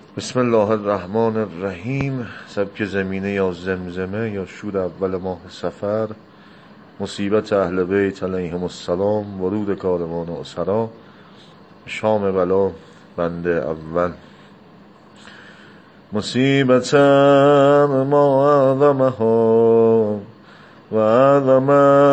بسم الله الرحمن الرحیم. سبک زمینه یا زمزمه یا شور اول ماه سفر، مصیبت اهل بیت علیهم السلام، ورود کاروان اسرا، شام بلا، بند اول. مصیبتا ما اعظمها و اعظم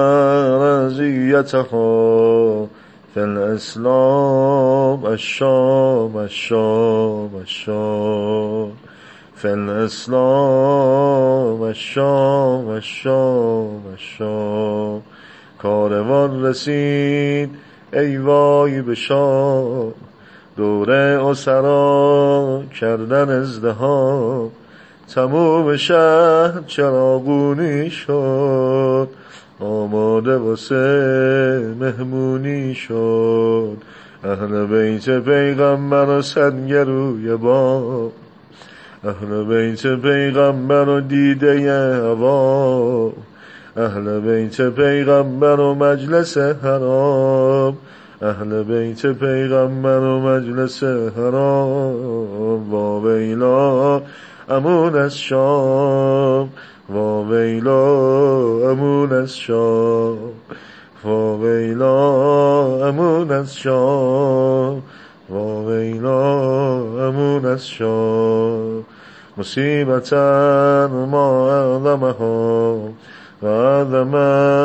رزیتها فی الاسلام الشام الشام الشام، فی الاسلام الشام الشام الشام. کاروان رسید ای وای به شام، دوره اسرا کردن ازدحام. تموم شهر چراغونی شد، آماده واسه مهمونی شد. اهل بیت پیغمبر و سنگروی بام، اهل بیت پیغمبر و دیده عوام، اهل بیت پیغمبر و مجلس حرام، اهل بیت پیغمبر و مجلس حرام. وا ویلا امون از شام، وا ویلا امون از شام، وا ویلا امون از شام، وا ویلا امون از شام. مصیبتا ما اعظمها و اعظم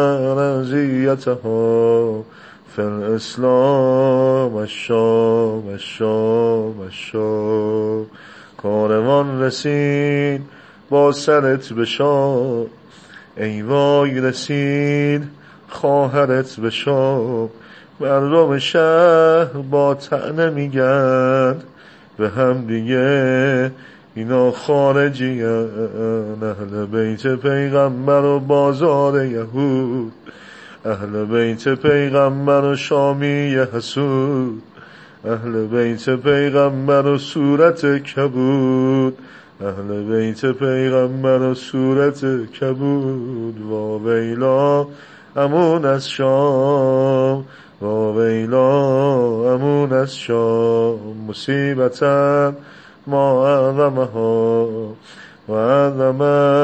رزیتها فی الاسلام الشام الشام الشام. کاروان رسید با سرت به شام، ای وای رسید خواهرت به شام. مردم شهر با طعنه میگن به هم دیگه اینا خارجی ان. اهل بیت پیغمبر و بازار یهود، اهل بیت پیغمبر و شامی حسود، اهل بیت پیغمبر و صورت کبود، اهل بیت پیغمبر و صورت کبود. وا ویلا امون از شام، وا ویلا امون از شام. مصیبتا ما اعظمها و اعظم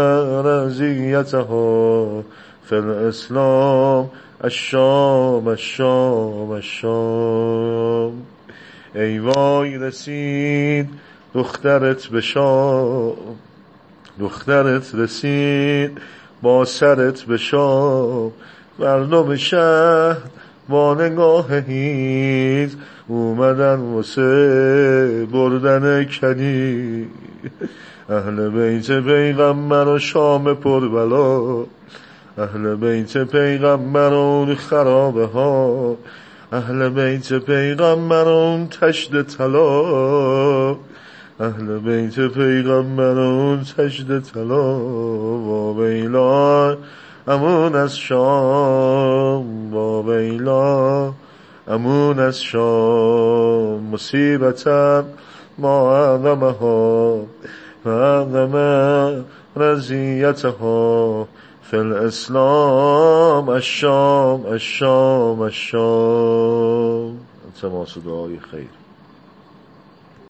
رزیتها فی الاسلام الشام الشام الشام. ای وای رسید دخترت به شام، دخترت رسید با سرت به شام. مردم شهر با نگاه هیز اومدن واسه بردن کنی. اهل بیت پیغمبر و شام پربلا، اهل بیت پیغمبر و اون خرابه ها، اهل بیت پیغمبر و اون تشت طلا، اهل بیت پیغمبر و اون تشت طلا. وا ویلا امون از شام، وا ویلا امون از شام. مصیبتا ما اعظمها و اعظم رزیتها فی الاسلام الشام الشام الشام. تماس دعای خیر.